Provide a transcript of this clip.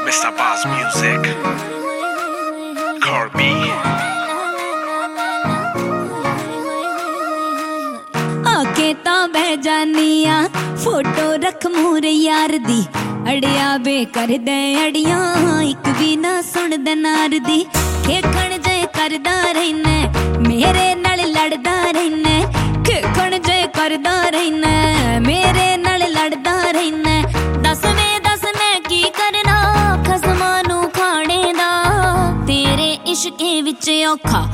Mr. Boss Music, Corby. आके ता बह जानिया फोटो रख मूर यार दी अड़िया बे कर दे अड़िया एक भी ना सुन दे नार दी खेखण जे करदा रहने मेरे नाल लड़दा रहने खेखण जे करदा रहने मेरे नाल लड़दा रहने दस मैं की करना खसमां नू खाने दा तेरे इश्के विच औखा